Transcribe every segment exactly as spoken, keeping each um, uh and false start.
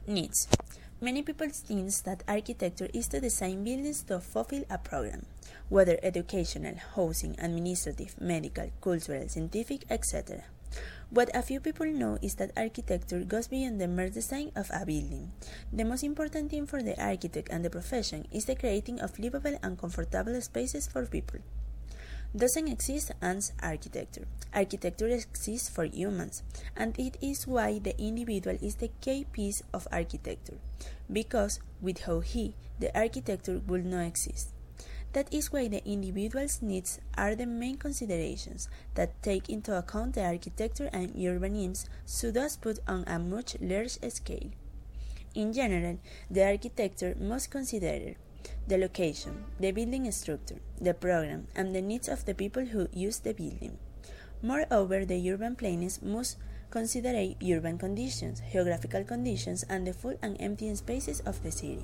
Needs. Many people think that architecture is to design buildings to fulfill a program, whether educational, housing, administrative, medical, cultural, scientific, et cetera. What a few people know is that architecture goes beyond the mere design of a building. The most important thing for the architect and the profession is the creating of livable and comfortable spaces for people. Doesn't exist as architecture. Architecture exists for humans, and it is why the individual is the key piece of architecture, because without he, the architecture would not exist. That is why the individual's needs are the main considerations that take into account the architecture and urbanism so thus put on a much larger scale. In general, the architecture must consider the location, the building structure, the program, and the needs of the people who use the building. Moreover, the urban planners must consider urban conditions, geographical conditions, and the full and empty spaces of the city.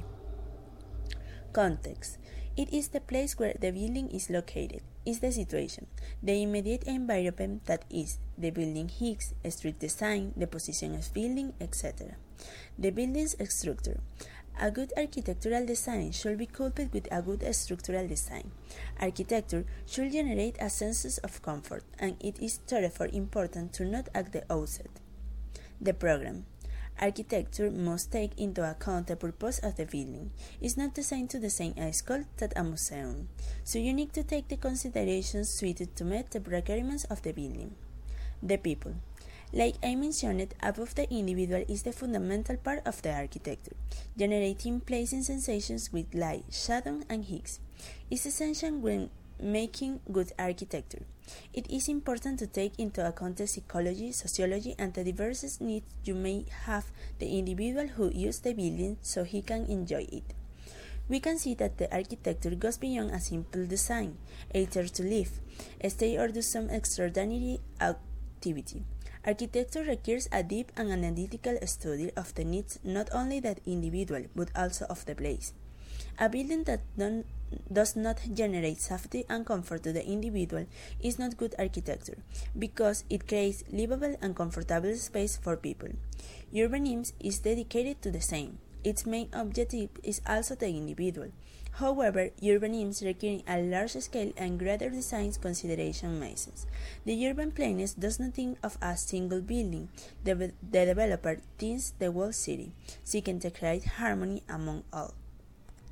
Context. It is the place where the building is located, is the situation, the immediate environment that is, the building height, street design, the position of building, et cetera. The building's structure. A good architectural design should be coupled with a good structural design. Architecture should generate a sense of comfort, and it is therefore important to note at the outset. The program. Architecture must take into account the purpose of the building. It is not designed to design a school but a museum, so you need to take the considerations suited to meet the requirements of the building. The people. Like I mentioned, above the individual is the fundamental part of the architecture, generating pleasing sensations with light, shadow, and heat. It's essential when making good architecture. It is important to take into account the psychology, sociology, and the diverse needs you may have the individual who uses the building so he can enjoy it. We can see that the architecture goes beyond a simple design, either to live, stay, or do some extraordinary activity. Architecture requires a deep and analytical study of the needs not only of the individual but also of the place. A building that don't, does not generate safety and comfort to the individual is not good architecture, because it creates livable and comfortable space for people. Urbanism is dedicated to the same. Its main objective is also the individual. However, urbanism requires a large scale and greater design consideration masses. The urban planner does not think of a single building. The, the developer thinks the whole city, seeking to create harmony among all.